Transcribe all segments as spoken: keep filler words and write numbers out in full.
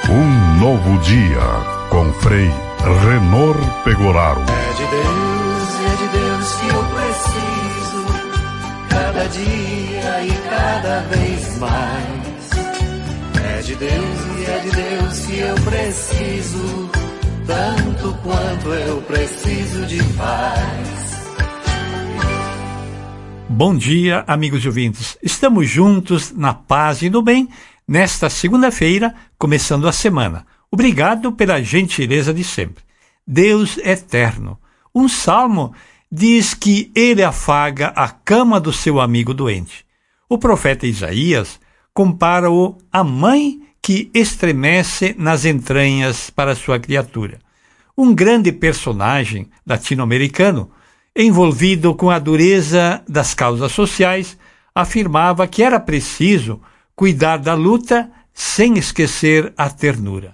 Um novo dia com Frei Renor Pegoraro. É de Deus, é de Deus que eu preciso, cada dia e cada vez mais. É de Deus e é de Deus que eu preciso, tanto quanto eu preciso de paz. Bom dia, amigos e ouvintes. Estamos juntos na paz e no bem nesta segunda-feira, começando a semana. Obrigado pela gentileza de sempre. Deus é eterno. Um salmo diz que ele afaga a cama do seu amigo doente. O profeta Isaías compara-o à mãe que estremece nas entranhas para sua criatura. Um grande personagem latino-americano, envolvido com a dureza das causas sociais, afirmava que era preciso cuidar da luta sem esquecer a ternura.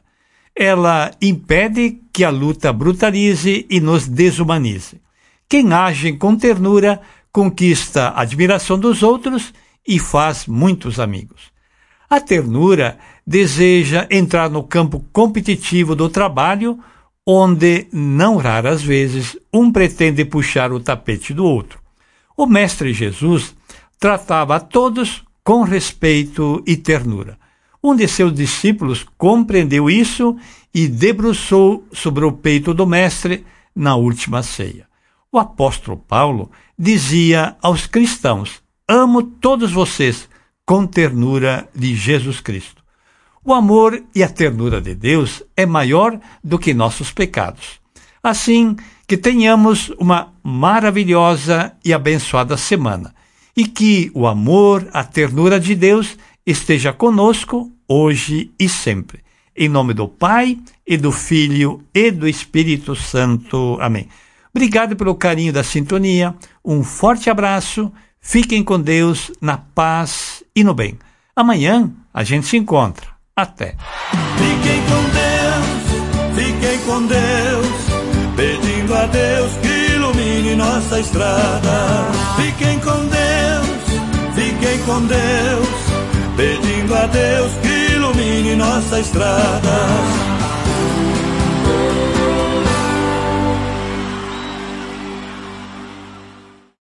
Ela impede que a luta brutalize e nos desumanize. Quem age com ternura conquista a admiração dos outros e faz muitos amigos. A ternura deseja entrar no campo competitivo do trabalho, onde, não raras vezes, um pretende puxar o tapete do outro. O Mestre Jesus tratava a todos com respeito e ternura. Um de seus discípulos compreendeu isso e debruçou sobre o peito do Mestre na última ceia. O apóstolo Paulo dizia aos cristãos: amo todos vocês com ternura de Jesus Cristo. O amor e a ternura de Deus é maior do que nossos pecados. Assim, que tenhamos uma maravilhosa e abençoada semana e que o amor, a ternura de Deus esteja conosco hoje e sempre. Em nome do Pai, e do Filho, e do Espírito Santo. Amém. Obrigado pelo carinho da sintonia, um forte abraço, fiquem com Deus, na paz e no bem. Amanhã a gente se encontra. Até. Fiquem com Deus, fiquem com Deus, pedindo a Deus que ilumine nossa estrada. Fiquem com Deus, fiquem com Deus, pedindo a Deus que ilumine nossa estrada.